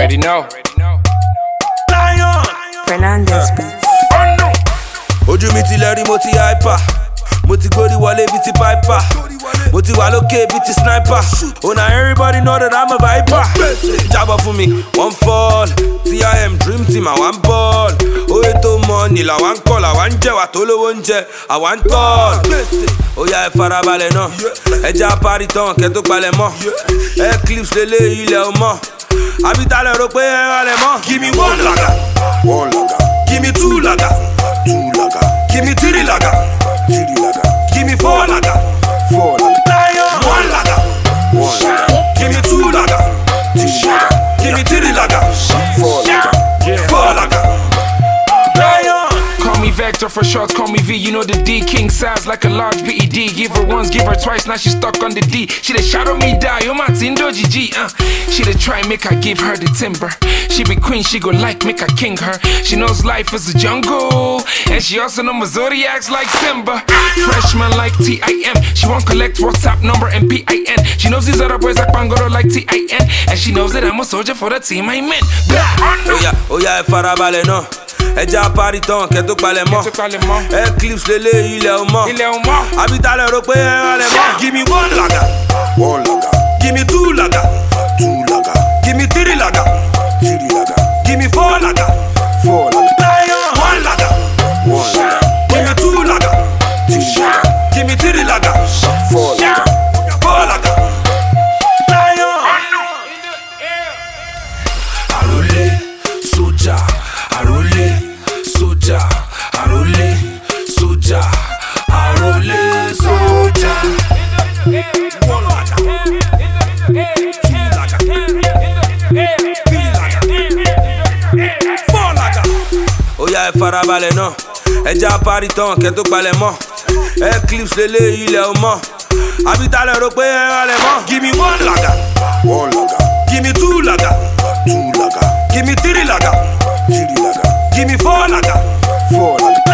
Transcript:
already know. Lion Fernandez Beats. Ojú mi ti lẹ́rí mo ti hyper. Mo ti gbórí wọlé bí ti piper. Mo ti wà lókè bí ti sniper. Oh now everybody know that I'm a viper. Jábọ̀ fún mi, one fall. TIM dream team, àwa ń ball. Oye tó money làwa ń call. Àwa ń jẹ̀wà tó lówó ń jẹ, àwa ń tall. Ó yá ẹ farabalẹ̀ náà. Ẹja parí tán kẹ́ tó palẹ̀ mọ́. Eclipse lélẹ̀ ilẹ̀ ọmọ. Àbítálẹ̀ rò pé ẹ rálẹ̀ mọ́. Give me one laga. One laga. Give me two laga. Two laga. Give me three laga. Three laga. Give me four laga. Four laga. Lion. One laga. One laga. Give me two laga. Two laga. Give me three laga. Four laga. Four laga. Lion. Call me Vector for short, call me V. You know the D king size like a large BED. Give her once, give her twice, now she stuck on the D. She dey shadow me die, oh my Tindo GG. She dey try make I give her the timber. She be queen, she go like make I king her. She knows life is a jungle, and she also know my zodiacs like Simba. Freshman like TIM, she won't collect WhatsApp number and PIN. She knows these other boys like Pangoro like TIN, and she knows that I'm a soldier for the team I'm in. Oh yeah, farabalẹ̀ náà. Ẹja parí tán kẹ́ tó palẹ̀ mọ́. Eclipse lélẹ̀ ilẹ̀ ọmọ. Àbítálẹ̀ rò pé ẹ rálẹ̀ mọ́. Give me one laga. One laga. Give me two laga. Two laga. Give me three laga. Three laga. Give me four laga. Four laga. Lion. One laga. One laga. Give me two laga. Two laga. Give me three laga. Four laga. Four laga. Lion. Arole, soja. Arole, soja. Arole, soja. Arole, soja. One laga. Two laga. Three laga. Four laga. Ó yá ẹ farabalẹ̀ náà. Ẹja parí tán kẹ́ tó palẹ̀ mọ́. Eclipse lélẹ̀ ilẹ̀ ọmọ. Àbítálẹ̀ rò pé ẹ rálẹ̀ mọ́. Give me one laga. One laga. Give me two laga. Two laga. Give me three laga. Three laga. Give me four laga. Four laga.